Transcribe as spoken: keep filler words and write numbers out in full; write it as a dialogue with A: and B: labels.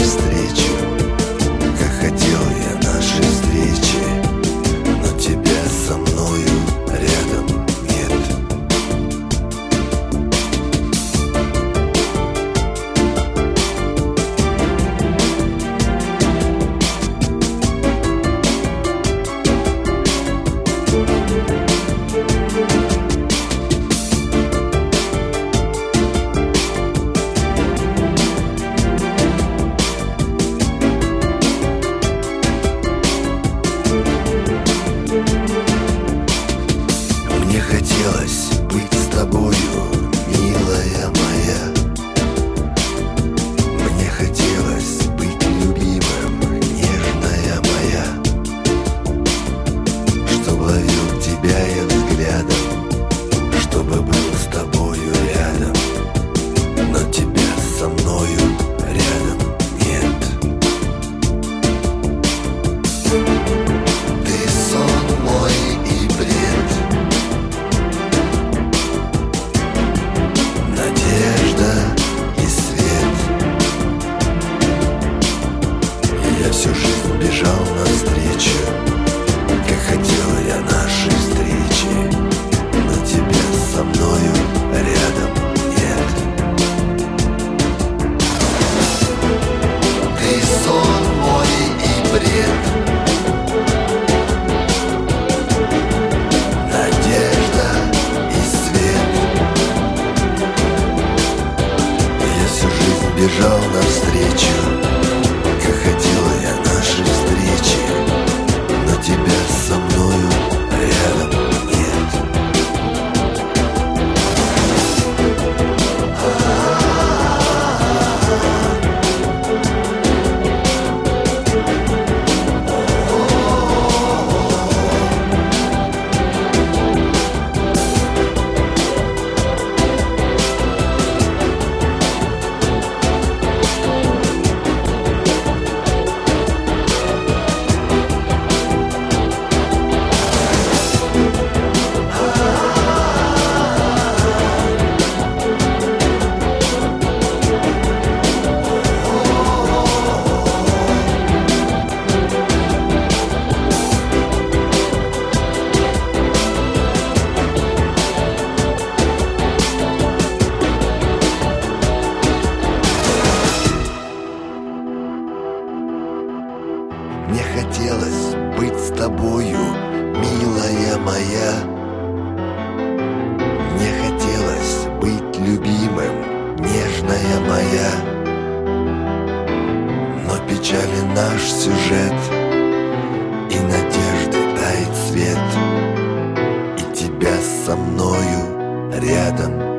A: навстречу. Как хотел я нашей встречи, но тебя со мною рядом нет. Мне хотелось быть с тобою, милая моя. Мне хотелось быть любимым, нежная моя. Чтоб ловил тебя я взглядом, чтобы был с тобою рядом, но тебя со мною рядом нет. Ты сон мой и бред, надежда и свет. Я всю жизнь бежал навстречу, как хотел я нашей встречи, но тебя со мною рядом нет. Ты сон мой и бред, надежда и свет. Я всю жизнь бежал навстречу, как хотел я нашей встречи, но тебя со мною рядом нет. Мне хотелось быть с тобою, милая моя. Мне хотелось быть любимым, нежная моя. Но печален наш сюжет, и надежды тает свет, и тебя со мною рядом